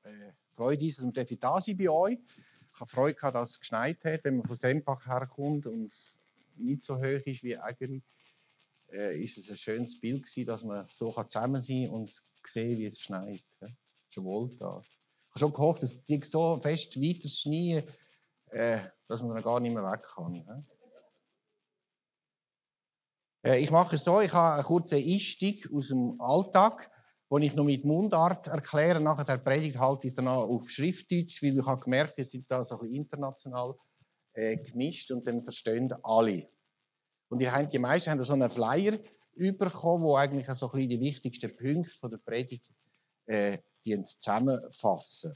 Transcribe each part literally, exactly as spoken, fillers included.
äh, Freude ist, dass wir da sein bei euch. Ich habe Freude gehabt, dass es geschneit hat, wenn man von Sempach herkommt und es nicht so hoch ist wie Ägeri. Äh, ist es ein schönes Bild gewesen, dass man so zusammen sein kann und sehen, wie es schneit. Ja. Schon wohl da. Ich habe schon gehofft, dass die so fest weiter schneien, äh, dass man dann gar nicht mehr weg kann. Ja. Äh, ich mache es so, ich habe einen kurzen Einstieg aus dem Alltag, den ich noch mit Mundart erkläre. Nach der Predigt halte ich dann auch auf Schriftdeutsch, weil ich habe gemerkt, wir sind da so ein bisschen international äh, gemischt und dann verstehen alle. Und die, haben, die meisten haben so einen Flyer bekommen, wo eigentlich so ein bisschen die wichtigsten Punkte von der Predigt äh, die zusammenfassen.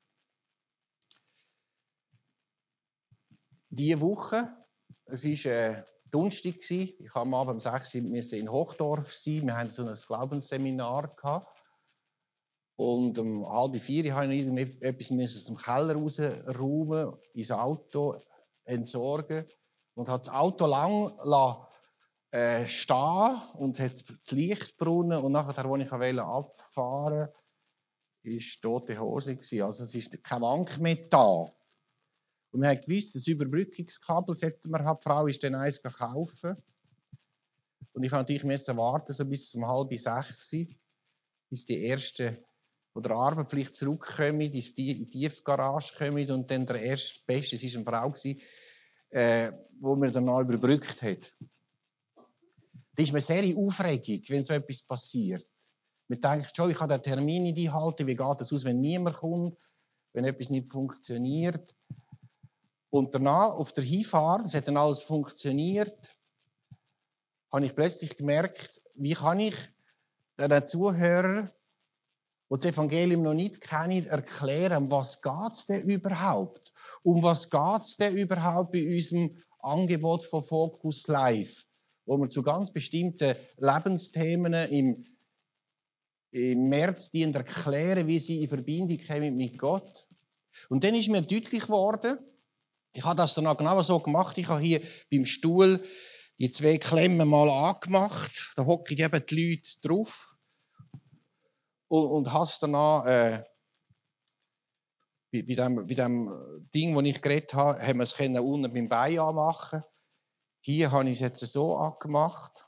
Diese Woche, es war äh, Donnerstag, ich musste am Abend um sechs Uhr in Hochdorf sein. Wir hatten so ein Glaubensseminar gehabt. Und um halb vier musste ich irgendetwas aus dem Keller rausräumen, ins Auto entsorgen. Und hat das Auto lang lassen, äh, stehen und hat das Licht gebrannt. Und nachher, als ich abfahren wollte, war tote Hose. Also es ist kein Wank mehr da. Und wir haben gewusst, das Überbrückungskabel sollten wir haben. Die Frau ist dann eins kaufen. Und ich musste natürlich warten, so bis um halb sechs, bis die ersten oder Arbeit vielleicht zurückkommen, in die Tiefgarage kommen und dann der erste Beste, es war eine Frau, äh, die mir dann noch überbrückt hat. Das ist mir sehr in Aufregung, wenn so etwas passiert. Man denkt schon, ich kann den Termin nicht einhalten, wie geht es aus, wenn niemand kommt, wenn etwas nicht funktioniert. Und danach, auf der Hinfahrt, es hat dann alles funktioniert, habe ich plötzlich gemerkt, wie kann ich den Zuhörern, die das Evangelium noch nicht kennen, erklären, um was geht es denn überhaupt? Um was geht es denn überhaupt bei unserem Angebot von Focus Live, wo wir zu ganz bestimmten Lebensthemen im, im März die erklären, wie sie in Verbindung kommen mit Gott. Und dann ist mir deutlich geworden, ich habe das dann auch genau so gemacht, ich habe hier beim Stuhl die zwei Klemmen mal angemacht, da hocken eben die Leute drauf. Und, und hast danach, äh, bei, bei, dem, bei dem Ding, das ich geredet habe, haben wir es können unten beim Bein anmachen. Hier habe ich es jetzt so angemacht.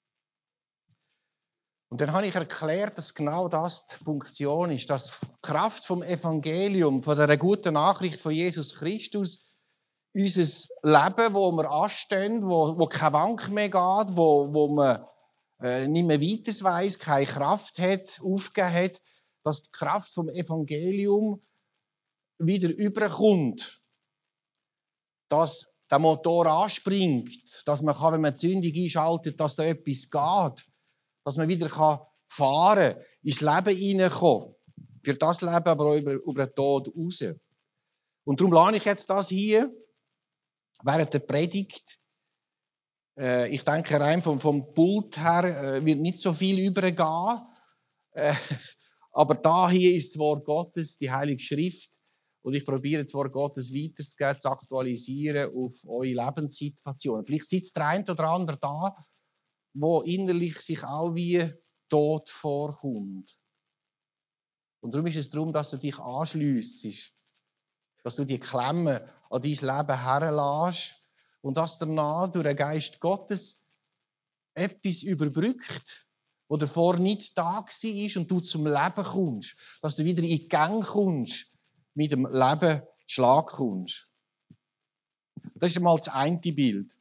Und dann habe ich erklärt, dass genau das die Funktion ist, dass die Kraft vom Evangelium, von der guten Nachricht von Jesus Christus, unser Leben, wo wir anstehen, wo, wo kein Wank mehr geht, wo, wo man äh, nicht mehr weiter weiss, keine Kraft hat, aufgegeben hat, dass die Kraft vom Evangelium wieder überkommt. Dass der Motor anspringt, dass man, kann, wenn man die Zündung einschaltet, dass da etwas geht, dass man wieder fahren kann, ins Leben hineinkommen. Für das Leben aber auch über, über den Tod raus. Und darum lerne ich jetzt das hier während der Predigt. Äh, ich denke, rein vom, vom Pult her äh, wird nicht so viel übergehen. Äh, aber da hier ist das Wort Gottes, die Heilige Schrift. Und ich probiere das Wort Gottes weiterzugeben, zu aktualisieren auf eure Lebenssituation. Vielleicht sitzt der eine oder andere da, wo innerlich sich auch wie tot vorkommt. Und darum ist es darum, dass du dich anschliessest, dass du die Klemme an dein Leben herlässt und dass danach durch den Geist Gottes etwas überbrückt, wo davor nicht da war und du zum Leben kommst, dass du wieder in die Gang kommst, mit dem Leben zu Schlag kommst. Das ist einmal das eine Bild.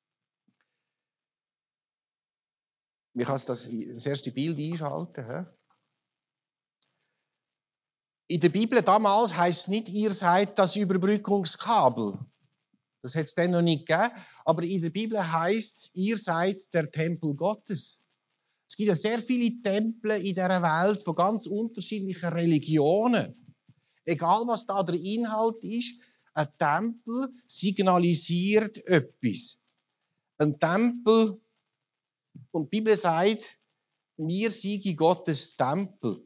Wie kannst du das, das erste Bild einschalten? He? In der Bibel damals heisst es nicht, ihr seid das Überbrückungskabel. Das hat es dann noch nicht gegeben. Aber in der Bibel heisst es, ihr seid der Tempel Gottes. Es gibt ja sehr viele Tempel in dieser Welt von ganz unterschiedlichen Religionen. Egal, was da der Inhalt ist, ein Tempel signalisiert etwas. Ein Tempel, und die Bibel sagt, wir sind Gottes Tempel.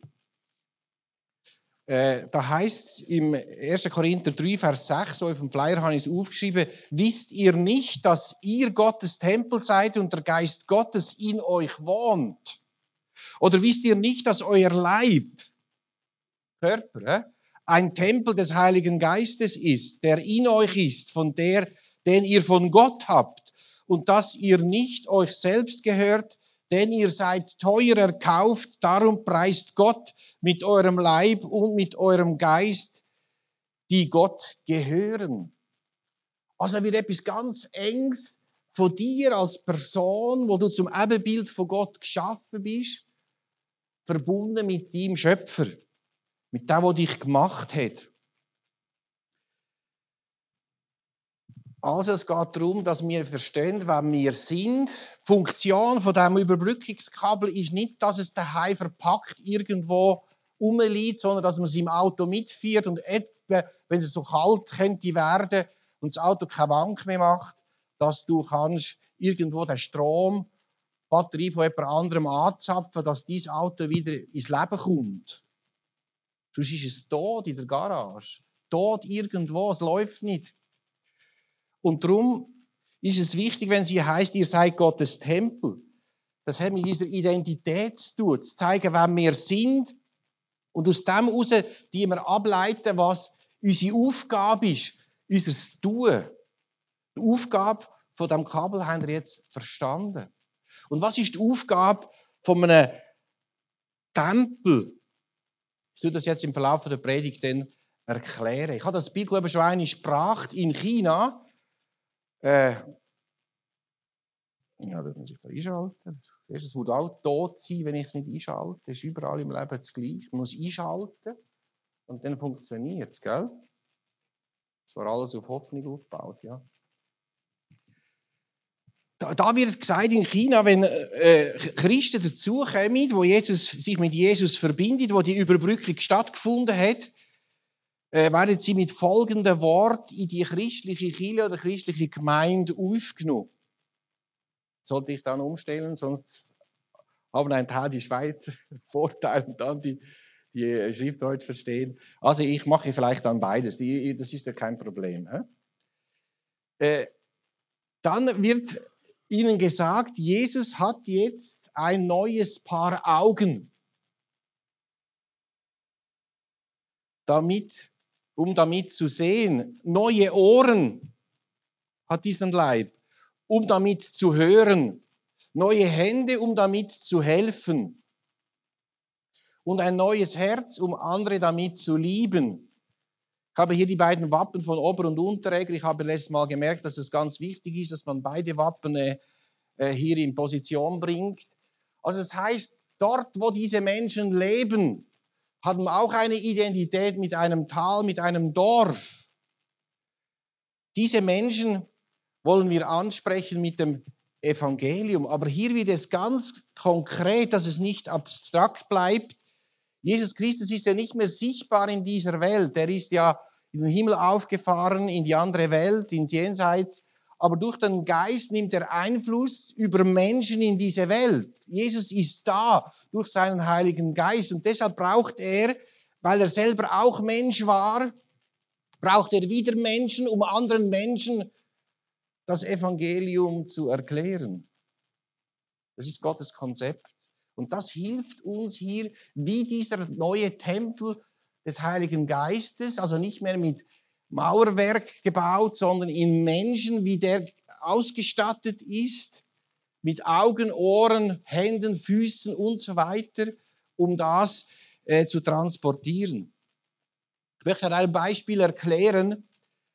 Äh, da heisst es im ersten Korinther drei, Vers sechs, so auf dem Flyer habe ich es aufgeschrieben, wisst ihr nicht, dass ihr Gottes Tempel seid und der Geist Gottes in euch wohnt? Oder wisst ihr nicht, dass euer Leib, Körper, äh, ein Tempel des Heiligen Geistes ist, der in euch ist, von der, den ihr von Gott habt, und dass ihr nicht euch selbst gehört, denn ihr seid teuer erkauft, darum preist Gott mit eurem Leib und mit eurem Geist, die Gott gehören. Also wird etwas ganz Enges von dir als Person, wo du zum Ebenbild von Gott geschaffen bist, verbunden mit deinem Schöpfer, mit dem, der dich gemacht hat. Also es geht darum, dass wir verstehen, wer wir sind. Die Funktion von diesem Überbrückungskabel ist nicht, dass es daheim verpackt irgendwo rumliegt, sondern dass man es im Auto mitführt und etwa, wenn es so kalt könnte werden und das Auto keine Wank mehr macht, dass du kannst irgendwo den Strom, die Batterie von jemand anderem anzapfen, dass dieses Auto wieder ins Leben kommt. Sonst ist es tot in der Garage. Tot irgendwo, es läuft nicht. Und darum ist es wichtig, wenn sie heißt, ihr seid Gottes Tempel. Das hat mit unserer Identität zu tun, zu zeigen, wer wir sind. Und aus dem heraus, die wir ableiten, was unsere Aufgabe ist, unser Tun. Die Aufgabe von diesem Kabel haben wir jetzt verstanden. Und was ist die Aufgabe von einem Tempel? Ich tue das jetzt im Verlauf der Predigt dann erklären. Ich habe das Bild, glaube ich, schon einmal gebracht in China. Äh, ja, das muss ich da einschalten. Es muss auch tot sein, wenn ich es nicht einschalte. Das ist überall im Leben das Gleiche. Man muss einschalten und dann funktioniert es, gell? Das war alles auf Hoffnung aufgebaut, ja. Da, da wird gesagt in China, wenn äh, Christen dazukommen, wo Jesus, sich mit Jesus verbindet, wo die Überbrückung stattgefunden hat, äh, werden sie mit folgendem Wort in die christliche Kirche oder christliche Gemeinde aufgenommen. Sollte ich dann umstellen, sonst haben ein Teil die Schweizer Vorteile und dann die, die Schriftdeutsch verstehen. Also ich mache vielleicht dann beides, das ist ja kein Problem. Äh, dann wird ihnen gesagt, Jesus hat jetzt ein neues Paar Augen, damit, um damit zu sehen. Neue Ohren hat diesen Leib, um damit zu hören. Neue Hände, um damit zu helfen. Und ein neues Herz, um andere damit zu lieben. Ich habe hier die beiden Wappen von Ober- und Unteräger. Ich habe letztes Mal gemerkt, dass es ganz wichtig ist, dass man beide Wappen äh, hier in Position bringt. Also das heißt, dort, wo diese Menschen leben, haben auch eine Identität mit einem Tal, mit einem Dorf. Diese Menschen wollen wir ansprechen mit dem Evangelium. Aber hier wird es ganz konkret, dass es nicht abstrakt bleibt. Jesus Christus ist ja nicht mehr sichtbar in dieser Welt. Er ist ja in den Himmel aufgefahren, in die andere Welt, ins Jenseits. Aber durch den Geist nimmt er Einfluss über Menschen in diese Welt. Jesus ist da durch seinen Heiligen Geist. Und deshalb braucht er, weil er selber auch Mensch war, braucht er wieder Menschen, um anderen Menschen das Evangelium zu erklären. Das ist Gottes Konzept. Und das hilft uns hier, wie dieser neue Tempel des Heiligen Geistes, also nicht mehr mit Mauerwerk gebaut, sondern in Menschen, wie der ausgestattet ist, mit Augen, Ohren, Händen, Füßen und so weiter, um das äh, zu transportieren. Ich möchte an einem Beispiel erklären.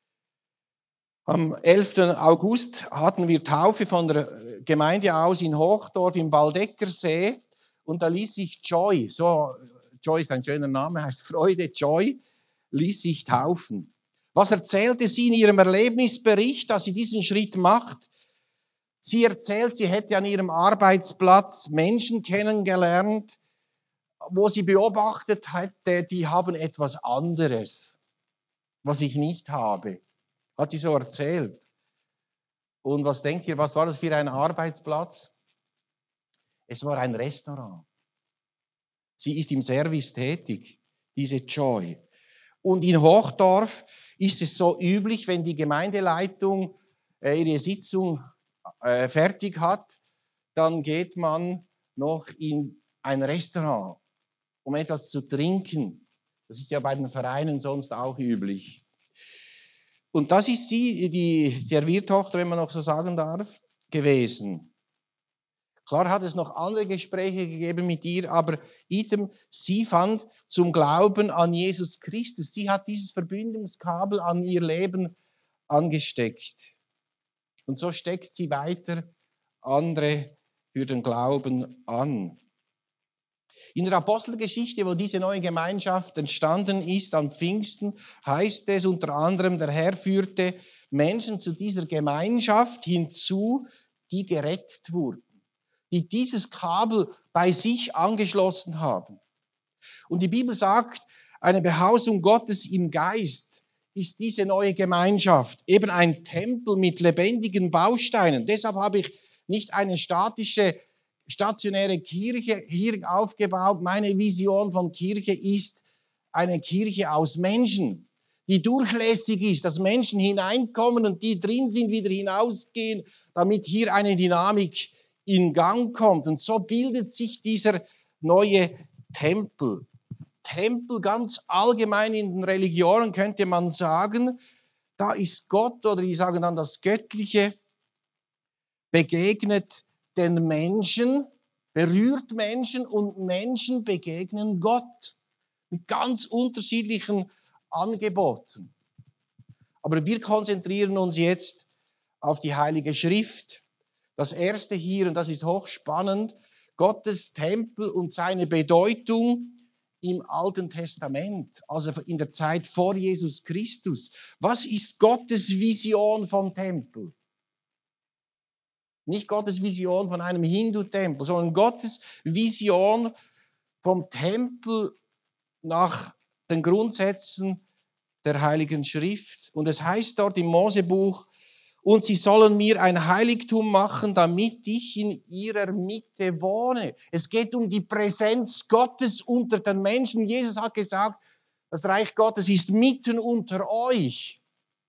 Am elften August hatten wir Taufe von der Gemeinde aus in Hochdorf im Waldeckersee und da ließ sich Joy, so, Joy ist ein schöner Name, heißt Freude, Joy, ließ sich taufen. Was erzählte sie in ihrem Erlebnisbericht, dass sie diesen Schritt macht? Sie erzählt, sie hätte an ihrem Arbeitsplatz Menschen kennengelernt, wo sie beobachtet hätte, die haben etwas anderes, was ich nicht habe. Hat sie so erzählt. Und was denkt ihr, was war das für ein Arbeitsplatz? Es war ein Restaurant. Sie ist im Service tätig, diese Joy. Und in Hochdorf ist es so üblich, wenn die Gemeindeleitung äh, ihre Sitzung äh, fertig hat, dann geht man noch in ein Restaurant, um etwas zu trinken. Das ist ja bei den Vereinen sonst auch üblich. Und das ist sie, die Serviertochter, wenn man noch so sagen darf, gewesen. Klar hat es noch andere Gespräche gegeben mit ihr, aber idem, sie fand zum Glauben an Jesus Christus. Sie hat dieses Verbindungskabel an ihr Leben angesteckt. Und so steckt sie weiter andere für den Glauben an. In der Apostelgeschichte, wo diese neue Gemeinschaft entstanden ist am Pfingsten, heißt es unter anderem, der Herr führte Menschen zu dieser Gemeinschaft hinzu, die gerettet wurden, die dieses Kabel bei sich angeschlossen haben. Und die Bibel sagt, eine Behausung Gottes im Geist ist diese neue Gemeinschaft, eben ein Tempel mit lebendigen Bausteinen. Deshalb habe ich nicht eine statische, stationäre Kirche hier aufgebaut. Meine Vision von Kirche ist eine Kirche aus Menschen, die durchlässig ist, dass Menschen hineinkommen und die drin sind, wieder hinausgehen, damit hier eine Dynamik in Gang kommt. Und so bildet sich dieser neue Tempel. Tempel ganz allgemein in den Religionen könnte man sagen, da ist Gott, oder die sagen dann das Göttliche, begegnet den Menschen, berührt Menschen und Menschen begegnen Gott mit ganz unterschiedlichen Angeboten. Aber wir konzentrieren uns jetzt auf die Heilige Schrift. Das erste hier, und das ist hochspannend, Gottes Tempel und seine Bedeutung im Alten Testament, also in der Zeit vor Jesus Christus. Was ist Gottes Vision vom Tempel? Nicht Gottes Vision von einem Hindu-Tempel, sondern Gottes Vision vom Tempel nach den Grundsätzen der Heiligen Schrift. Und es heißt dort im Mosebuch, und sie sollen mir ein Heiligtum machen, damit ich in ihrer Mitte wohne. Es geht um die Präsenz Gottes unter den Menschen. Jesus hat gesagt, das Reich Gottes ist mitten unter euch.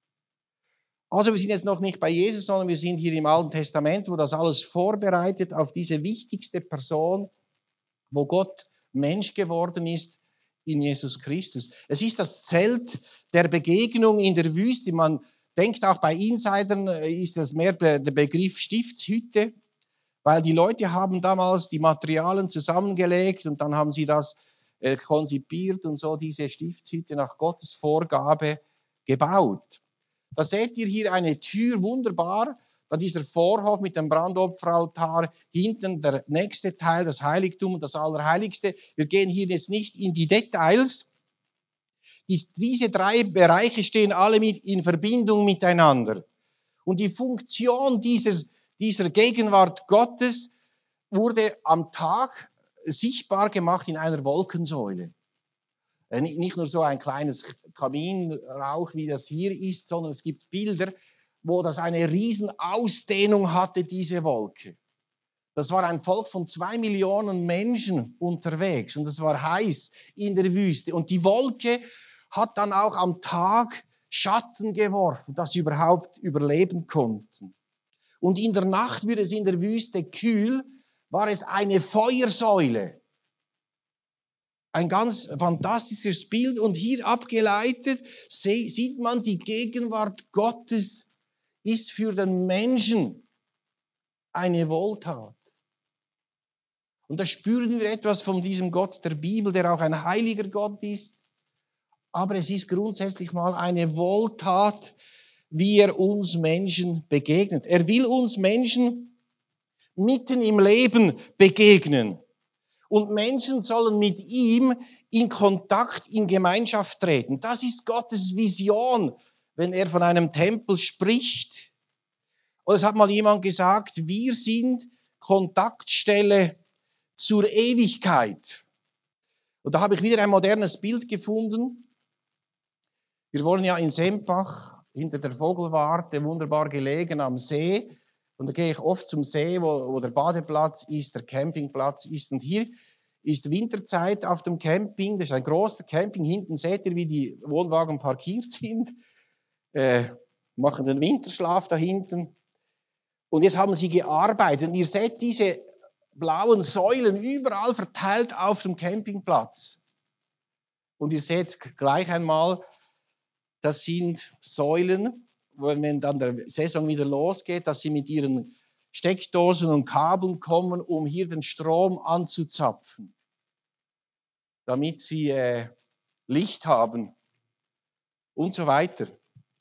Also wir sind jetzt noch nicht bei Jesus, sondern wir sind hier im Alten Testament, wo das alles vorbereitet auf diese wichtigste Person, wo Gott Mensch geworden ist in Jesus Christus. Es ist das Zelt der Begegnung in der Wüste. Man denkt auch bei Insidern ist das mehr der, der Begriff Stiftshütte, weil die Leute haben damals die Materialien zusammengelegt und dann haben sie das äh, konzipiert und so diese Stiftshütte nach Gottes Vorgabe gebaut. Da seht ihr hier eine Tür, wunderbar, dann dieser Vorhof mit dem Brandopferaltar, hinten der nächste Teil, das Heiligtum und das Allerheiligste. Wir gehen hier jetzt nicht in die Details. Die, diese drei Bereiche stehen alle mit in Verbindung miteinander. Und die Funktion dieses, dieser Gegenwart Gottes wurde am Tag sichtbar gemacht in einer Wolkensäule. Nicht nur so ein kleines Kaminrauch, wie das hier ist, sondern es gibt Bilder, wo das eine riesen Ausdehnung hatte, diese Wolke. Das war ein Volk von zwei Millionen Menschen unterwegs und es war heiß in der Wüste. Und die Wolke hat dann auch am Tag Schatten geworfen, dass sie überhaupt überleben konnten. Und in der Nacht wird es in der Wüste kühl, war es eine Feuersäule. Ein ganz fantastisches Bild und hier abgeleitet sieht man, die Gegenwart Gottes ist für den Menschen eine Wohltat. Und da spüren wir etwas von diesem Gott der Bibel, der auch ein heiliger Gott ist. Aber es ist grundsätzlich mal eine Wohltat, wie er uns Menschen begegnet. Er will uns Menschen mitten im Leben begegnen. Und Menschen sollen mit ihm in Kontakt, in Gemeinschaft treten. Das ist Gottes Vision, wenn er von einem Tempel spricht. Und es hat mal jemand gesagt, wir sind Kontaktstelle zur Ewigkeit. Und da habe ich wieder ein modernes Bild gefunden. Wir wohnen ja in Sempach, hinter der Vogelwarte, wunderbar gelegen am See. Und da gehe ich oft zum See, wo, wo der Badeplatz ist, der Campingplatz ist. Und hier ist Winterzeit auf dem Camping. Das ist ein großer Camping. Hinten seht ihr, wie die Wohnwagen parkiert sind. Äh, machen den Winterschlaf da hinten. Und jetzt haben sie gearbeitet. Und ihr seht diese blauen Säulen überall verteilt auf dem Campingplatz. Und ihr seht gleich einmal, das sind Säulen, wenn dann der Saison wieder losgeht, dass sie mit ihren Steckdosen und Kabeln kommen, um hier den Strom anzuzapfen, damit sie äh, Licht haben und so weiter.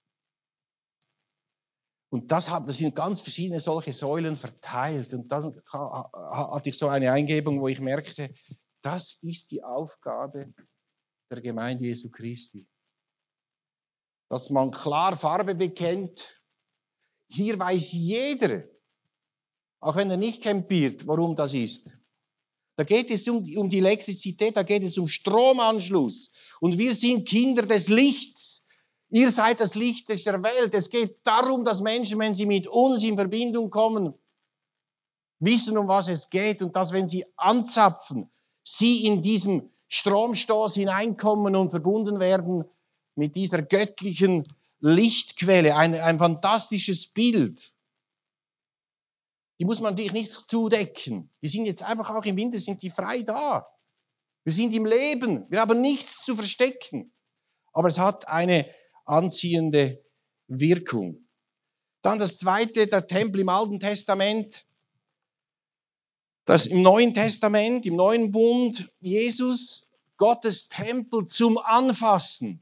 Und das, hat, das sind ganz verschiedene solche Säulen verteilt. Und dann hatte ich so eine Eingebung, wo ich merkte, das ist die Aufgabe der Gemeinde Jesu Christi. Dass man klar Farbe bekennt. Hier weiß jeder, auch wenn er nicht campiert, warum das ist. Da geht es um, um die Elektrizität, da geht es um Stromanschluss. Und wir sind Kinder des Lichts. Ihr seid das Licht der Welt. Es geht darum, dass Menschen, wenn sie mit uns in Verbindung kommen, wissen, um was es geht und dass, wenn sie anzapfen, sie in diesem Stromstoß hineinkommen und verbunden werden mit dieser göttlichen Lichtquelle. Ein, ein fantastisches Bild. Die muss man natürlich nicht zudecken. Die sind jetzt einfach auch im Winter, sind die frei da. Wir sind im Leben. Wir haben nichts zu verstecken. Aber es hat eine anziehende Wirkung. Dann das zweite, der Tempel im Alten Testament. Das im Neuen Testament, im Neuen Bund, Jesus, Gottes Tempel zum Anfassen.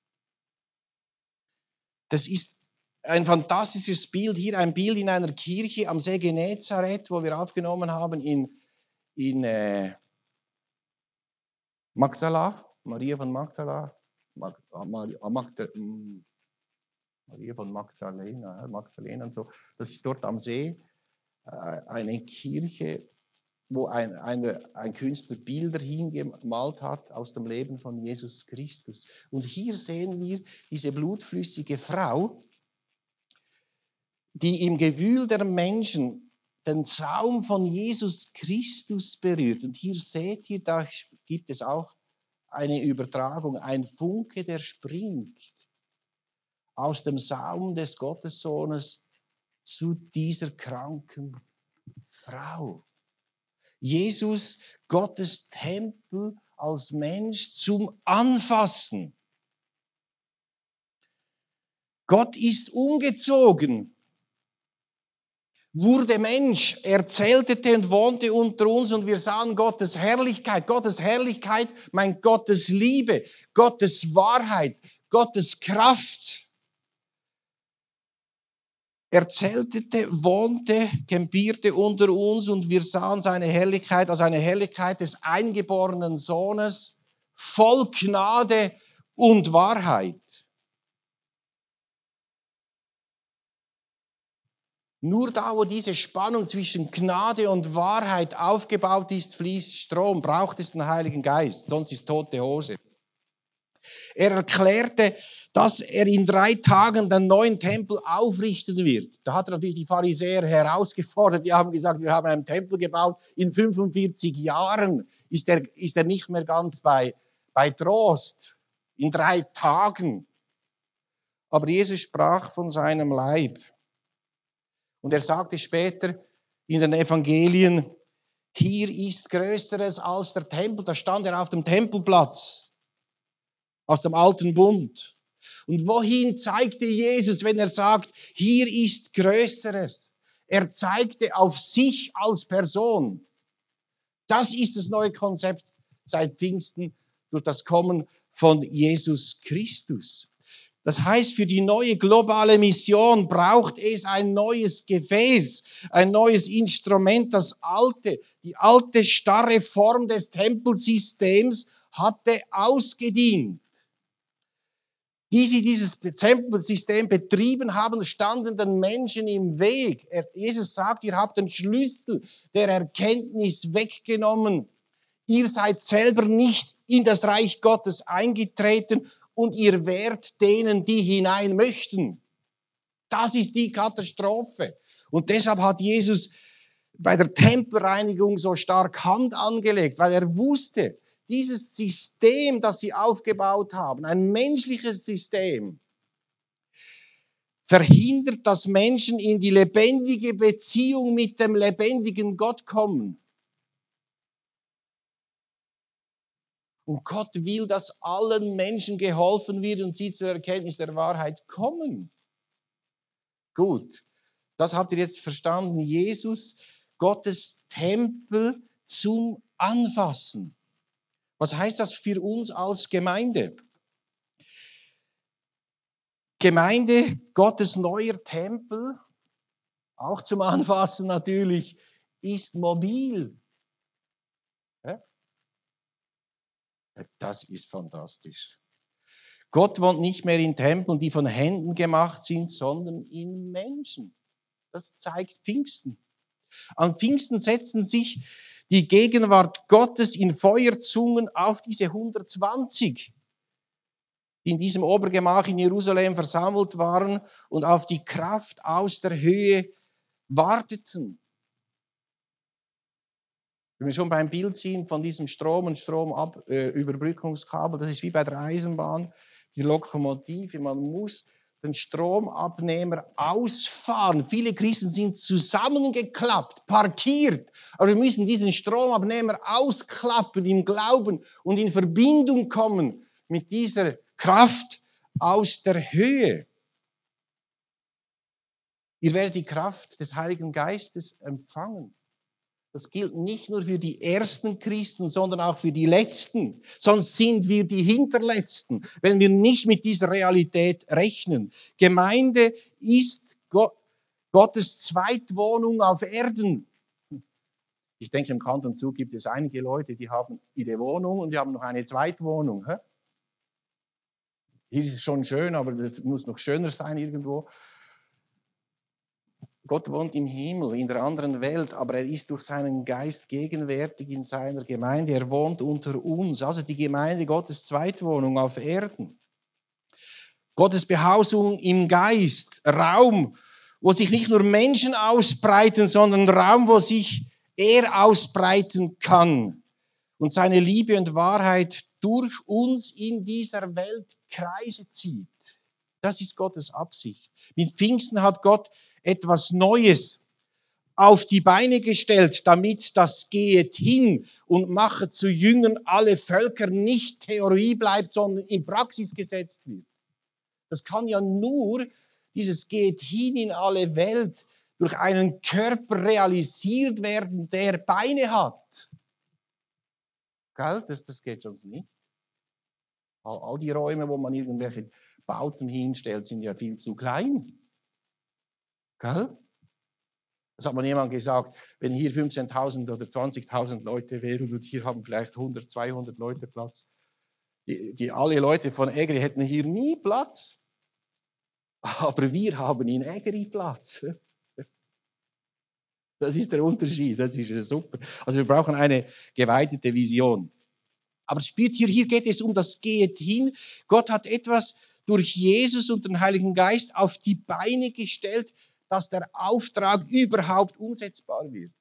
Das ist ein fantastisches Bild, hier ein Bild in einer Kirche am See Genezareth, wo wir aufgenommen haben in, in äh, Magdala, Maria von Magdala, Mag, Mag, Magda, Maria von Magdalena, Magdalena und so. Das ist dort am See äh, eine Kirche, wo ein, eine, ein Künstler Bilder hingemalt hat aus dem Leben von Jesus Christus. Und hier sehen wir diese blutflüssige Frau, die im Gewühl der Menschen den Saum von Jesus Christus berührt. Und hier seht ihr, da gibt es auch eine Übertragung, ein Funke, der springt aus dem Saum des Gottessohnes zu dieser kranken Frau. Jesus, Gottes Tempel als Mensch zum Anfassen. Gott ist umgezogen, wurde Mensch, er zeltete und wohnte unter uns und wir sahen Gottes Herrlichkeit. Gottes Herrlichkeit meint Gottes Liebe, Gottes Wahrheit, Gottes Kraft. Er zeltete, wohnte, campierte unter uns und wir sahen seine Herrlichkeit als eine Herrlichkeit des eingeborenen Sohnes, voll Gnade und Wahrheit. Nur da, wo diese Spannung zwischen Gnade und Wahrheit aufgebaut ist, fließt Strom, braucht es den Heiligen Geist, sonst ist tote Hose. Er erklärte, dass er in drei Tagen den neuen Tempel aufrichten wird. Da hat er natürlich die Pharisäer herausgefordert. Die haben gesagt, wir haben einen Tempel gebaut. In fünfundvierzig Jahren ist er, ist er nicht mehr ganz bei, bei Trost. In drei Tagen. Aber Jesus sprach von seinem Leib. Und er sagte später in den Evangelien, hier ist Größeres als der Tempel. Da stand er auf dem Tempelplatz aus dem alten Bund. Und wohin zeigte Jesus, wenn er sagt, hier ist Größeres? Er zeigte auf sich als Person. Das ist das neue Konzept seit Pfingsten durch das Kommen von Jesus Christus. Das heißt, für die neue globale Mission braucht es ein neues Gefäß, ein neues Instrument. Das alte, die alte starre Form des Tempelsystems hatte ausgedient. Die sie dieses Tempelsystem betrieben haben, standen den Menschen im Weg. Jesus sagt, ihr habt den Schlüssel der Erkenntnis weggenommen. Ihr seid selber nicht in das Reich Gottes eingetreten und ihr wehrt denen, die hinein möchten. Das ist die Katastrophe. Und deshalb hat Jesus bei der Tempelreinigung so stark Hand angelegt, weil er wusste, dieses System, das sie aufgebaut haben, ein menschliches System, verhindert, dass Menschen in die lebendige Beziehung mit dem lebendigen Gott kommen. Und Gott will, dass allen Menschen geholfen wird und sie zur Erkenntnis der Wahrheit kommen. Gut, das habt ihr jetzt verstanden. Jesus, Gottes Tempel zum Anfassen. Was heißt das für uns als Gemeinde? Gemeinde, Gottes neuer Tempel, auch zum Anfassen natürlich, ist mobil. Das ist fantastisch. Gott wohnt nicht mehr in Tempeln, die von Händen gemacht sind, sondern in Menschen. Das zeigt Pfingsten. An Pfingsten setzen sich die Gegenwart Gottes in Feuerzungen auf diese hundertzwanzig, die in diesem Obergemach in Jerusalem versammelt waren und auf die Kraft aus der Höhe warteten. Wenn wir schon beim Bild sind von diesem Strom- und Stromüberbrückungskabel, das ist wie bei der Eisenbahn, die Lokomotive. Man muss den Stromabnehmer ausfahren. Viele Christen sind zusammengeklappt, parkiert. Aber wir müssen diesen Stromabnehmer ausklappen im Glauben und in Verbindung kommen mit dieser Kraft aus der Höhe. Ihr werdet die Kraft des Heiligen Geistes empfangen. Das gilt nicht nur für die ersten Christen, sondern auch für die letzten. Sonst sind wir die Hinterletzten, wenn wir nicht mit dieser Realität rechnen. Gemeinde ist Gottes Zweitwohnung auf Erden. Ich denke, im Kanton Zug gibt es einige Leute, die haben ihre Wohnung und die haben noch eine Zweitwohnung. Hier ist es schon schön, aber das muss noch schöner sein irgendwo. Gott wohnt im Himmel, in der anderen Welt, aber er ist durch seinen Geist gegenwärtig in seiner Gemeinde. Er wohnt unter uns, also die Gemeinde Gottes Zweitwohnung auf Erden. Gottes Behausung im Geist, Raum, wo sich nicht nur Menschen ausbreiten, sondern Raum, wo sich er ausbreiten kann und seine Liebe und Wahrheit durch uns in dieser Welt Kreise zieht. Das ist Gottes Absicht. Mit Pfingsten hat Gott etwas Neues auf die Beine gestellt, damit das geht hin und mache zu Jüngern alle Völker nicht Theorie bleibt, sondern in Praxis gesetzt wird. Das kann ja nur, dieses geht hin in alle Welt, durch einen Körper realisiert werden, der Beine hat. Gell? Das, das geht sonst nicht. All, all die Räume, wo man irgendwelche Bauten hinstellt, sind ja viel zu klein. Gell? Das hat mir jemand gesagt, wenn hier fünfzehntausend oder zwanzigtausend Leute wären und hier haben vielleicht hundert, zweihundert Leute Platz, die, die alle Leute von Egri hätten hier nie Platz. Aber wir haben in Egri Platz. Das ist der Unterschied, das ist super. Also wir brauchen eine geweitete Vision. Aber spürt hier, hier geht es um das Geht hin. Gott hat etwas durch Jesus und den Heiligen Geist auf die Beine gestellt, dass der Auftrag überhaupt umsetzbar wird.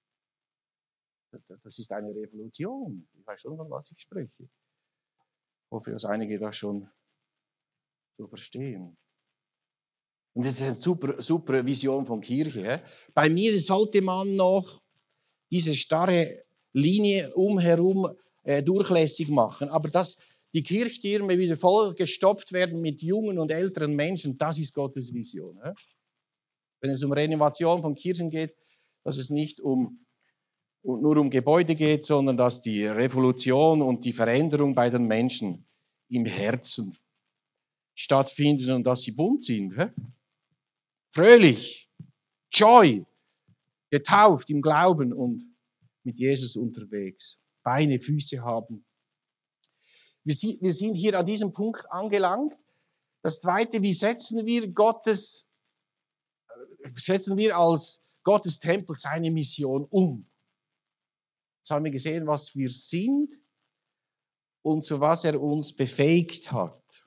Das ist eine Revolution. Ich weiß schon, von was ich spreche. Ich hoffe, dass einige das schon so verstehen. Und das ist eine super, super Vision von Kirche. Bei mir sollte man noch diese starre Linie umherum äh, durchlässig machen. Aber dass die Kirchtürme wieder voll gestopft werden mit jungen und älteren Menschen, das ist Gottes Vision. He? Wenn es um Renovation von Kirchen geht, dass es nicht um, nur um Gebäude geht, sondern dass die Revolution und die Veränderung bei den Menschen im Herzen stattfinden und dass sie bunt sind. He? Fröhlich, Joy, getauft im Glauben und mit Jesus unterwegs. Beine, Füße haben. Wir sind hier an diesem Punkt angelangt. Das Zweite, wie setzen wir Gottes, setzen wir als Gottes Tempel seine Mission um? Jetzt haben wir gesehen, was wir sind und zu was er uns befähigt hat.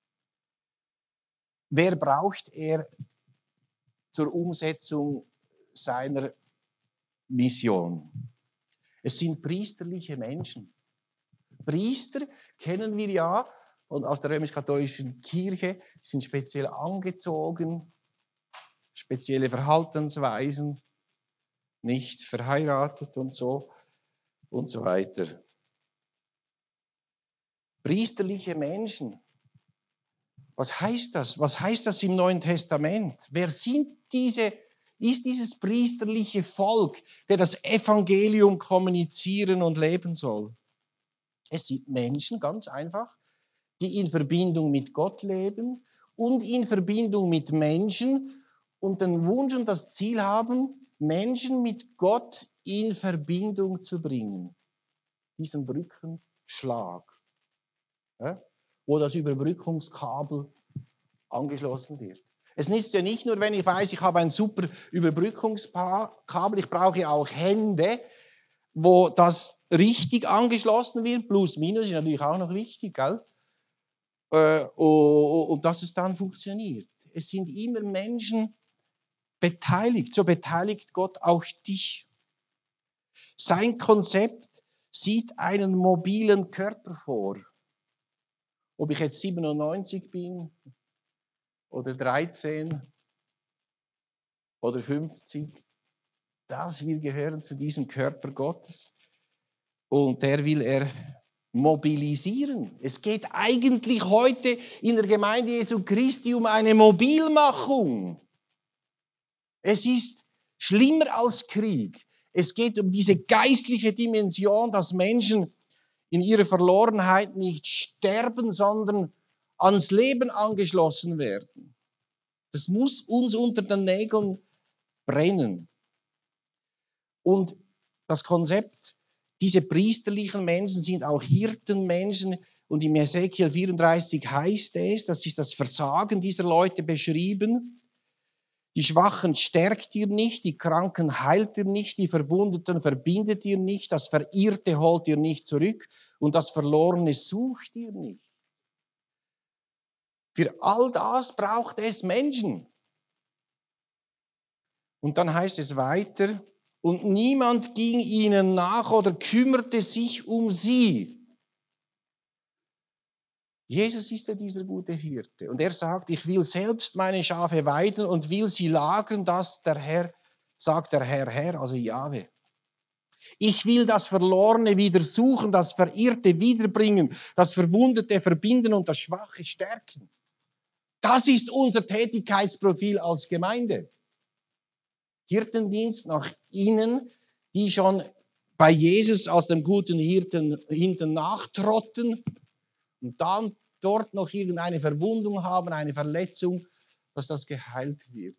Wer braucht er zur Umsetzung seiner Mission? Es sind priesterliche Menschen. Priester kennen wir ja und aus der römisch-katholischen Kirche, sind speziell angezogen, spezielle Verhaltensweisen, nicht verheiratet und so und so weiter. Priesterliche Menschen. Was heißt das? Was heißt das im Neuen Testament? Wer sind diese, ist dieses priesterliche Volk, der das Evangelium kommunizieren und leben soll? Es sind Menschen, ganz einfach, die in Verbindung mit Gott leben und in Verbindung mit Menschen und den Wunsch und das Ziel haben, Menschen mit Gott in Verbindung zu bringen. Diesen Brückenschlag, ja, wo das Überbrückungskabel angeschlossen wird. Es nützt ja nicht nur, wenn ich weiß, ich habe ein super Überbrückungskabel, ich brauche auch Hände, wo das richtig angeschlossen wird, plus minus ist natürlich auch noch wichtig, gell? Äh, und, und dass es dann funktioniert. Es sind immer Menschen beteiligt, so beteiligt Gott auch dich. Sein Konzept sieht einen mobilen Körper vor. Ob ich jetzt siebenundneunzig bin oder dreizehn oder fünfzig, das wir gehören zu diesem Körper Gottes. Und der will er mobilisieren. Es geht eigentlich heute in der Gemeinde Jesu Christi um eine Mobilmachung. Es ist schlimmer als Krieg. Es geht um diese geistliche Dimension, dass Menschen in ihrer Verlorenheit nicht sterben, sondern ans Leben angeschlossen werden. Das muss uns unter den Nägeln brennen. Und das Konzept, diese priesterlichen Menschen sind auch Hirtenmenschen. Und im Hesekiel vierunddreißig heißt es, das ist das Versagen dieser Leute beschrieben. Die Schwachen stärkt ihr nicht, die Kranken heilt ihr nicht, die Verwundeten verbindet ihr nicht, das Verirrte holt ihr nicht zurück und das Verlorene sucht ihr nicht. Für all das braucht es Menschen. Und dann heißt es weiter, und niemand ging ihnen nach oder kümmerte sich um sie. Jesus ist ja dieser gute Hirte. Und er sagt, ich will selbst meine Schafe weiden und will sie lagern, dass der Herr, sagt der Herr, Herr, also Jahwe. Ich will das Verlorene wieder suchen, das Verirrte wiederbringen, das Verwundete verbinden und das Schwache stärken. Das ist unser Tätigkeitsprofil als Gemeinde. Hirtendienst nach innen, die schon bei Jesus als dem guten Hirten hinten nachtrotten und dann dort noch irgendeine Verwundung haben, eine Verletzung, dass das geheilt wird.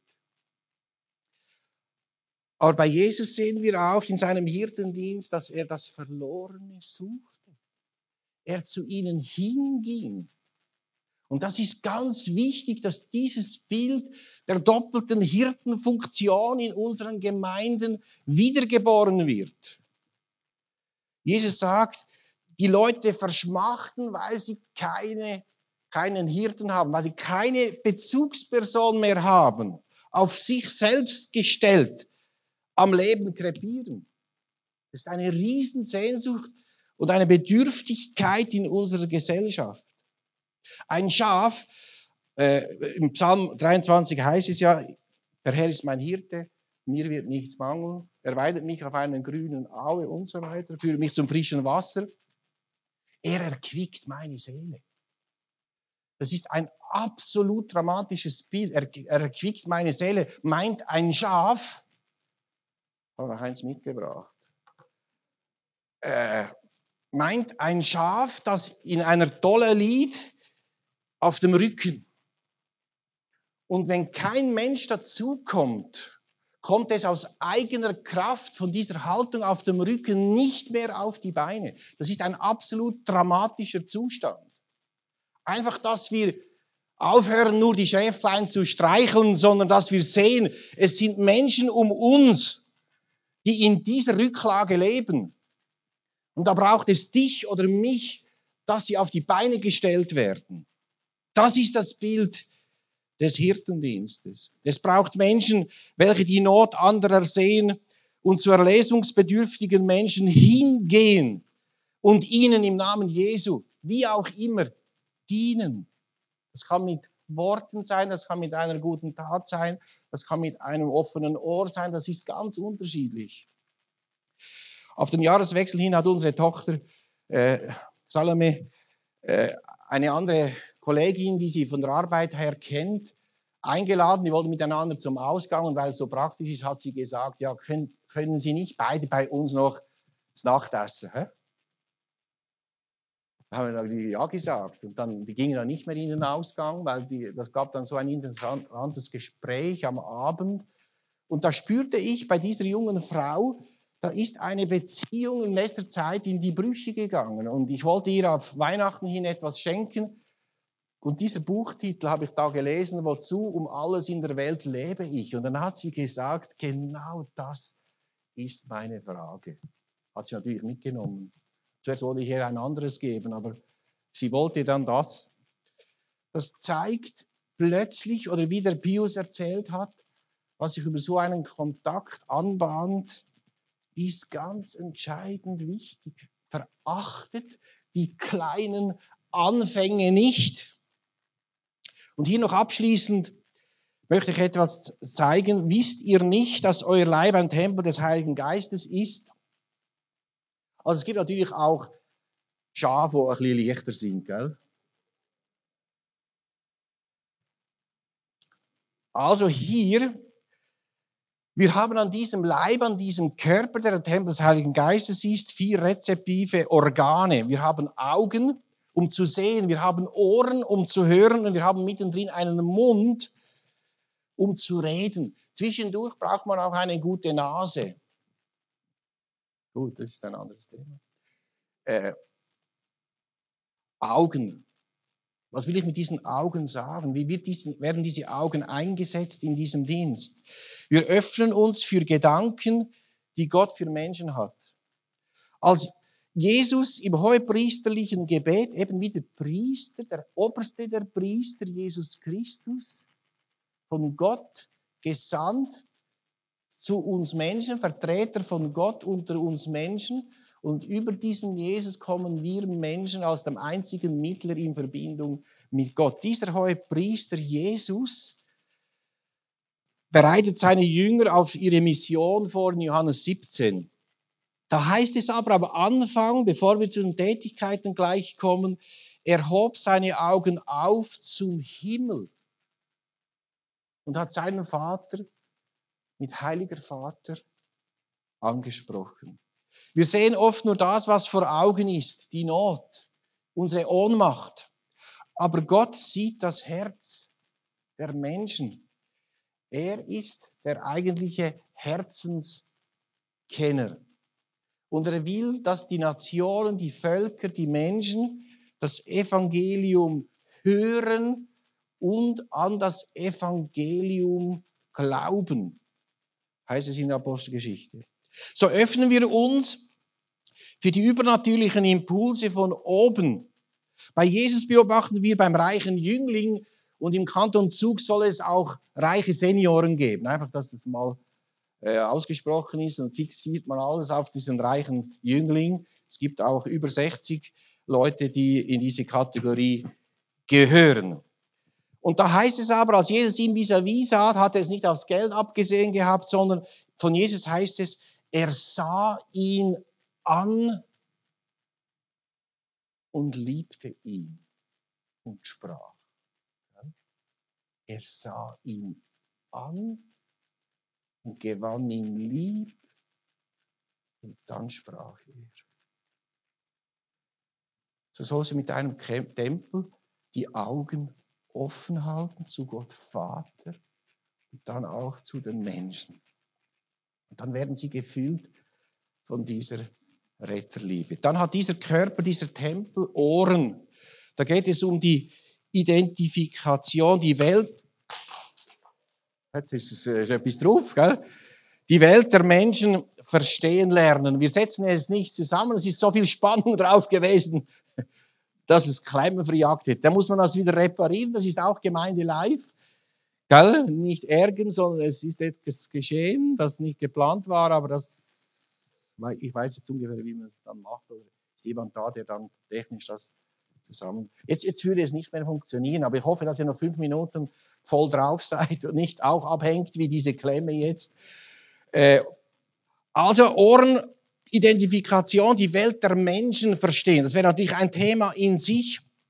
Aber bei Jesus sehen wir auch in seinem Hirtendienst, dass er das Verlorene suchte. Er zu ihnen hinging. Und das ist ganz wichtig, dass dieses Bild der doppelten Hirtenfunktion in unseren Gemeinden wiedergeboren wird. Jesus sagt, die Leute verschmachten, weil sie keine, keinen Hirten haben, weil sie keine Bezugsperson mehr haben, auf sich selbst gestellt, am Leben krepieren. Das ist eine Riesensehnsucht und eine Bedürftigkeit in unserer Gesellschaft. Ein Schaf, äh, im Psalm dreiundzwanzig heißt es ja, der Herr ist mein Hirte, mir wird nichts mangeln, er weidet mich auf einen grünen Aue und so weiter, führt mich zum frischen Wasser. Er erquickt meine Seele. Das ist ein absolut dramatisches Bild. Er, er erquickt meine Seele, meint ein Schaf, ich habe noch eins mitgebracht, äh, meint ein Schaf, das in einer Dolle liegt, auf dem Rücken. Und wenn kein Mensch dazukommt, kommt es aus eigener Kraft von dieser Haltung auf dem Rücken nicht mehr auf die Beine. Das ist ein absolut dramatischer Zustand. Einfach, dass wir aufhören, nur die Schäflein zu streicheln, sondern dass wir sehen, es sind Menschen um uns, die in dieser Rücklage leben. Und da braucht es dich oder mich, dass sie auf die Beine gestellt werden. Das ist das Bild des Hirtendienstes. Es braucht Menschen, welche die Not anderer sehen und zu erlesungsbedürftigen Menschen hingehen und ihnen im Namen Jesu, wie auch immer, dienen. Das kann mit Worten sein, das kann mit einer guten Tat sein, das kann mit einem offenen Ohr sein, das ist ganz unterschiedlich. Auf den Jahreswechsel hin hat unsere Tochter äh, Salome äh, eine andere Kollegin, die sie von der Arbeit her kennt, eingeladen. Die wollten miteinander zum Ausgang und weil es so praktisch ist, hat sie gesagt, ja, können, können Sie nicht beide bei uns noch das Nachtessen? Hä? Da haben wir ja gesagt. Und dann, die gingen dann nicht mehr in den Ausgang, weil die, das gab dann so ein interessantes Gespräch am Abend. Und da spürte ich bei dieser jungen Frau, da ist eine Beziehung in letzter Zeit in die Brüche gegangen. Und ich wollte ihr auf Weihnachten hin etwas schenken. Und dieser Buchtitel habe ich da gelesen, wozu um alles in der Welt lebe ich. Und dann hat sie gesagt, genau das ist meine Frage. Hat sie natürlich mitgenommen. Zuerst wollte ich ihr ein anderes geben, aber sie wollte dann das. Das zeigt plötzlich, oder wie der Pius erzählt hat, was sich über so einen Kontakt anbahnt, ist ganz entscheidend wichtig. Verachtet die kleinen Anfänge nicht. Und hier noch abschließend möchte ich etwas zeigen. Wisst ihr nicht, dass euer Leib ein Tempel des Heiligen Geistes ist? Also es gibt natürlich auch Schafe, die ein bisschen leichter sind, gell? Also hier, wir haben an diesem Leib, an diesem Körper, der ein Tempel des Heiligen Geistes ist, vier rezeptive Organe. Wir haben Augen, um zu sehen. Wir haben Ohren, um zu hören. Und wir haben mittendrin einen Mund, um zu reden. Zwischendurch braucht man auch eine gute Nase. Gut, das ist ein anderes Thema. Äh, Augen. Was will ich mit diesen Augen sagen? Wie wird diesen, werden diese Augen eingesetzt in diesem Dienst? Wir öffnen uns für Gedanken, die Gott für Menschen hat. Als Jesus im hohepriesterlichen Gebet, eben wie der Priester, der oberste der Priester, Jesus Christus, von Gott gesandt zu uns Menschen, Vertreter von Gott unter uns Menschen. Und über diesen Jesus kommen wir Menschen als dem einzigen Mittler in Verbindung mit Gott. Dieser Hohepriester Jesus bereitet seine Jünger auf ihre Mission vor in Johannes siebzehn. Da heißt es aber am Anfang, bevor wir zu den Tätigkeiten gleich kommen, er hob seine Augen auf zum Himmel und hat seinen Vater mit Heiliger Vater angesprochen. Wir sehen oft nur das, was vor Augen ist, die Not, unsere Ohnmacht. Aber Gott sieht das Herz der Menschen. Er ist der eigentliche Herzenskenner. Und er will, dass die Nationen, die Völker, die Menschen das Evangelium hören und an das Evangelium glauben, heißt es in der Apostelgeschichte. So öffnen wir uns für die übernatürlichen Impulse von oben. Bei Jesus beobachten wir beim reichen Jüngling und im Kanton Zug soll es auch reiche Senioren geben. Einfach, dass es mal äh, ausgesprochen ist und fixiert man alles auf diesen reichen Jüngling. Es gibt auch über sechzig Leute, die in diese Kategorie gehören. Und da heißt es aber, als Jesus ihn vis-à-vis sah, hat er es nicht aufs Geld abgesehen gehabt, sondern von Jesus heißt es, er sah ihn an und liebte ihn und sprach. Er sah ihn an und gewann ihn lieb und dann sprach er. So soll sie mit einem Tempel die Augen offen halten zu Gott Vater und dann auch zu den Menschen. Und dann werden sie gefüllt von dieser Retterliebe. Dann hat dieser Körper, dieser Tempel Ohren. Da geht es um die Identifikation, die Welt. Jetzt ist, es, ist etwas drauf, gell? Die Welt der Menschen verstehen lernen. Wir setzen es nicht zusammen. Es ist so viel Spannung drauf gewesen, dass es Klemmen verjagt hat. Da muss man das wieder reparieren. Das ist auch Gemeinde live. Gell? Nicht ärgern, sondern es ist etwas geschehen, das nicht geplant war, aber das, ich weiß jetzt ungefähr, wie man es dann macht. Oder ist jemand da, der dann technisch das zusammen... Jetzt, jetzt würde es nicht mehr funktionieren, aber ich hoffe, dass ihr noch fünf Minuten voll drauf seid und nicht auch abhängt wie diese Klemme jetzt. Äh, also Ohrenidentifikation, die Welt der Menschen verstehen. Das wäre natürlich ein Thema in sich.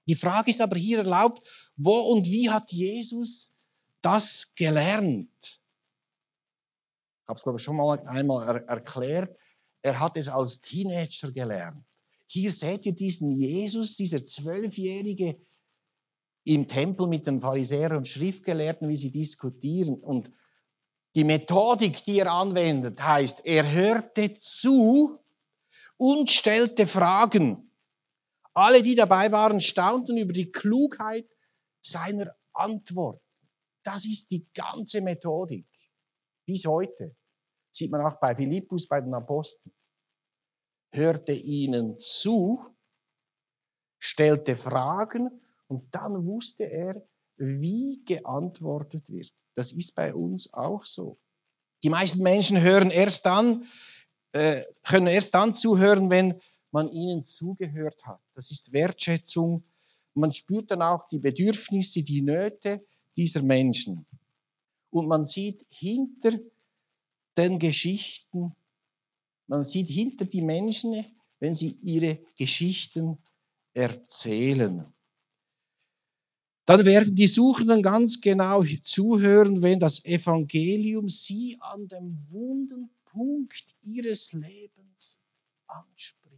Die Frage ist aber hier erlaubt, wo und wie hat Jesus das gelernt? Ich habe es, glaube ich, schon mal einmal er erklärt. Er hat es als Teenager gelernt. Hier seht ihr diesen Jesus, dieser Zwölfjährige im Tempel mit den Pharisäern und Schriftgelehrten, wie sie diskutieren. Und die Methodik, die er anwendet, heißt, er hörte zu und stellte Fragen. Alle, die dabei waren, staunten über die Klugheit seiner Antwort. Das ist die ganze Methodik. Bis heute. Sieht man auch bei Philippus, bei den Aposteln. Hörte ihnen zu, stellte Fragen und dann wusste er, wie geantwortet wird. Das ist bei uns auch so. Die meisten Menschen hören erst dann, äh, können erst dann zuhören, wenn man ihnen zugehört hat. Das ist Wertschätzung. Man spürt dann auch die Bedürfnisse, die Nöte dieser Menschen. Und man sieht hinter den Geschichten, man sieht hinter die Menschen, wenn sie ihre Geschichten erzählen. Dann werden die Suchenden ganz genau zuhören, wenn das Evangelium sie an dem wunden Punkt ihres Lebens anspricht.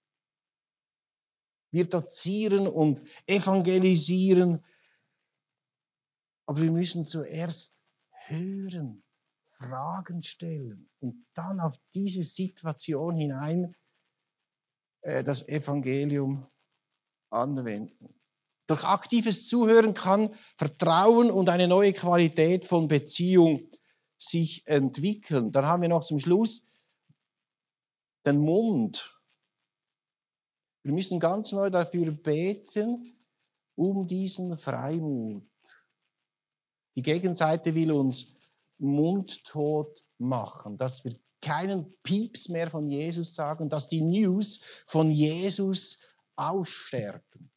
Wir dozieren und evangelisieren, aber wir müssen zuerst hören, Fragen stellen und dann auf diese Situation hinein äh, das Evangelium anwenden. Durch aktives Zuhören kann Vertrauen und eine neue Qualität von Beziehung sich entwickeln. Dann haben wir noch zum Schluss den Mund. Wir müssen ganz neu dafür beten, um diesen Freimut. Die Gegenseite will uns mundtot machen, dass wir keinen Pieps mehr von Jesus sagen, dass die News von Jesus aussterben.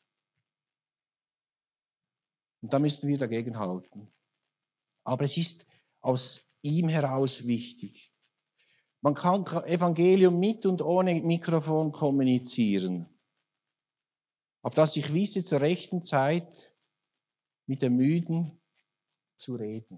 Und da müssen wir dagegen halten. Aber es ist aus ihm heraus wichtig. Man kann Evangelium mit und ohne Mikrofon kommunizieren, auf das ich wisse, zur rechten Zeit mit dem Müden zu reden.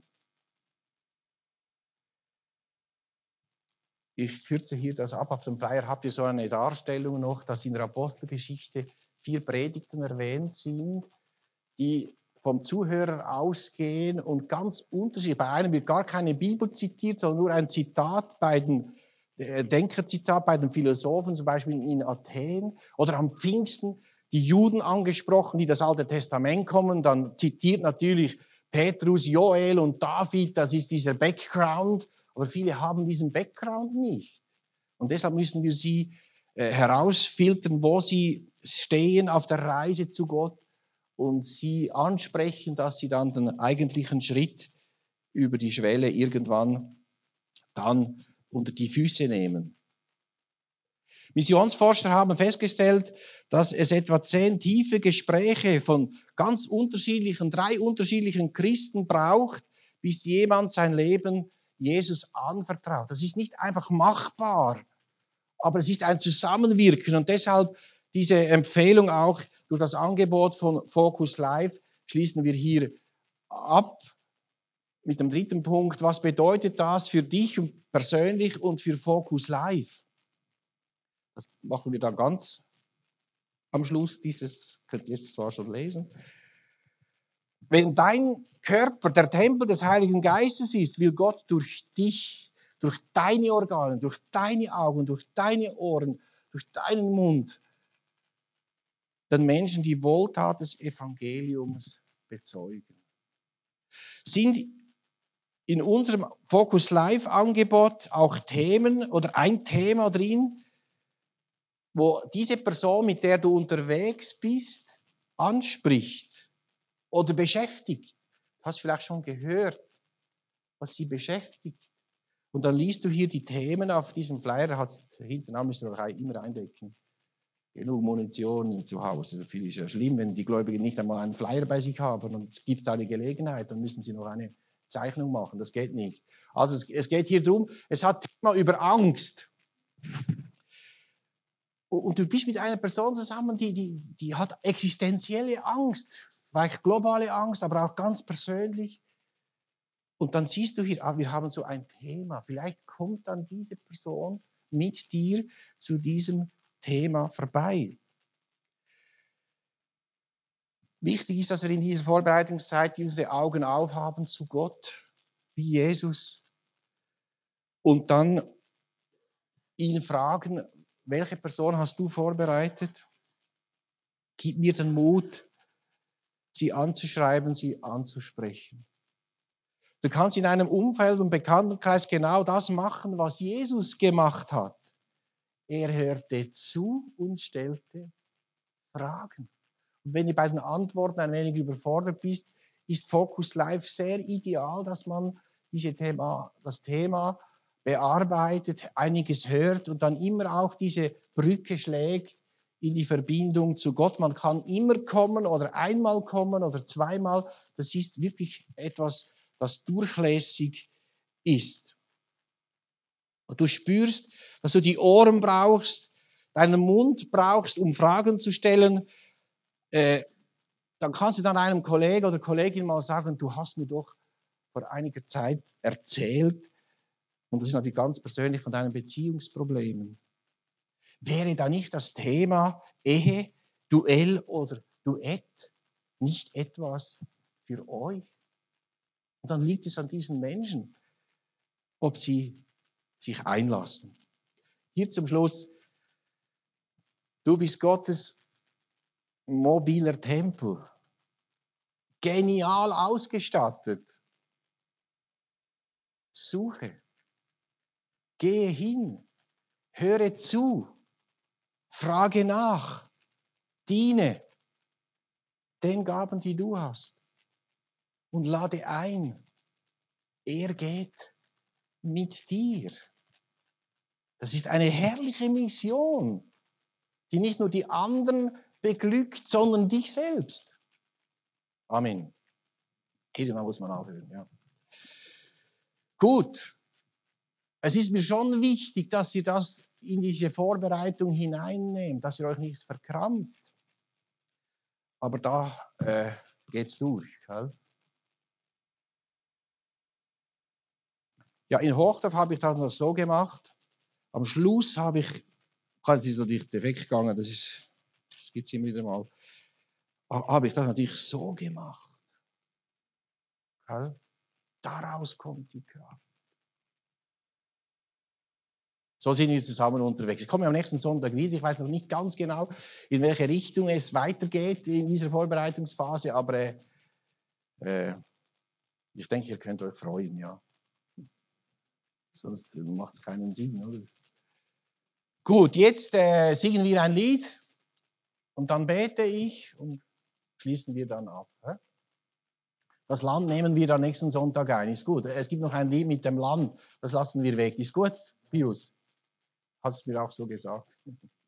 Ich kürze hier das ab. Auf dem Flyer habt ihr so eine Darstellung noch, dass in der Apostelgeschichte vier Predigten erwähnt sind, die vom Zuhörer ausgehen und ganz unterschiedlich. Bei einem wird gar keine Bibel zitiert, sondern nur ein Zitat bei den äh, Denkerzitat bei den Philosophen, zum Beispiel in Athen, oder am Pfingsten die Juden angesprochen, die das Alte Testament kommen. Dann zitiert natürlich Petrus, Joel und David, das ist dieser Background, aber viele haben diesen Background nicht. Und deshalb müssen wir sie äh, herausfiltern, wo sie stehen auf der Reise zu Gott, und sie ansprechen, dass sie dann den eigentlichen Schritt über die Schwelle irgendwann dann unter die Füße nehmen. Missionsforscher haben festgestellt, dass es etwa zehn tiefe Gespräche von ganz unterschiedlichen, drei unterschiedlichen Christen braucht, bis jemand sein Leben Jesus anvertraut. Das ist nicht einfach machbar, aber es ist ein Zusammenwirken und deshalb diese Empfehlung auch durch das Angebot von Focus Live schließen wir hier ab mit dem dritten Punkt. Was bedeutet das für dich persönlich und für Focus Live? Das machen wir dann ganz am Schluss dieses, könnt ihr es zwar schon lesen. Wenn dein Körper der Tempel des Heiligen Geistes ist, will Gott durch dich, durch deine Organe, durch deine Augen, durch deine Ohren, durch deinen Mund den Menschen die Wohltat des Evangeliums bezeugen. Sind in unserem Focus Live Angebot auch Themen oder ein Thema drin, wo diese Person, mit der du unterwegs bist, anspricht oder beschäftigt? Du hast vielleicht schon gehört, was sie beschäftigt. Und dann liest du hier die Themen auf diesem Flyer, hat's, hinten an müssen wir auch immer eindecken. Genug Munition zu Hause. Also viel ist ja schlimm, wenn die Gläubigen nicht einmal einen Flyer bei sich haben und es gibt eine Gelegenheit, dann müssen sie noch eine Zeichnung machen. Das geht nicht. Also es, es geht hier darum, es hat Thema über Angst. Und du bist mit einer Person zusammen, die, die, die hat existenzielle Angst, vielleicht globale Angst, aber auch ganz persönlich. Und dann siehst du hier, ah, wir haben so ein Thema. Vielleicht kommt dann diese Person mit dir zu diesem Thema vorbei. Wichtig ist, dass wir in dieser Vorbereitungszeit unsere Augen aufhaben zu Gott, wie Jesus. Und dann ihn fragen, welche Person hast du vorbereitet? Gib mir den Mut, sie anzuschreiben, sie anzusprechen. Du kannst in einem Umfeld und Bekanntenkreis genau das machen, was Jesus gemacht hat. Er hörte zu und stellte Fragen. Und wenn du bei den Antworten ein wenig überfordert bist, ist Focus Live sehr ideal, dass man diese Thema, das Thema bearbeitet, einiges hört und dann immer auch diese Brücke schlägt in die Verbindung zu Gott. Man kann immer kommen oder einmal kommen oder zweimal. Das ist wirklich etwas, das durchlässig ist. Und du spürst, dass du die Ohren brauchst, deinen Mund brauchst, um Fragen zu stellen. Äh, dann kannst du dann einem Kollegen oder Kollegin mal sagen, du hast mir doch vor einiger Zeit erzählt, und das ist natürlich ganz persönlich, von deinen Beziehungsproblemen. Wäre da nicht das Thema Ehe, Duell oder Duett nicht etwas für euch? Und dann liegt es an diesen Menschen, ob sie sich einlassen. Hier zum Schluss, du bist Gottes mobiler Tempel, genial ausgestattet. Suche, gehe hin, höre zu, frage nach, diene den Gaben, die du hast und lade ein. Er geht mit dir. Das ist eine herrliche Mission, die nicht nur die anderen beglückt, sondern dich selbst. Amen. Irgendwann muss man aufhören, ja. Gut. Es ist mir schon wichtig, dass ihr das in diese Vorbereitung hineinnehmt, dass ihr euch nicht verkrampft. Aber da äh, geht's durch. Gell? Ja, in Hochdorf habe ich das so gemacht. Am Schluss habe ich, es ist natürlich weggegangen, das ist, das gibt es immer wieder mal, habe ich das natürlich so gemacht. Gell? Daraus kommt die Kraft. So sind wir zusammen unterwegs. Ich komme am nächsten Sonntag wieder. Ich weiß noch nicht ganz genau, in welche Richtung es weitergeht in dieser Vorbereitungsphase, aber äh, ich denke, ihr könnt euch freuen, ja. Sonst macht es keinen Sinn, oder? Gut, jetzt äh, singen wir ein Lied und dann bete ich und schließen wir dann ab. Hä? Das Land nehmen wir dann nächsten Sonntag ein. Ist gut. Es gibt noch ein Lied mit dem Land. Das lassen wir weg. Ist gut, Pius? Hast du mir auch so gesagt.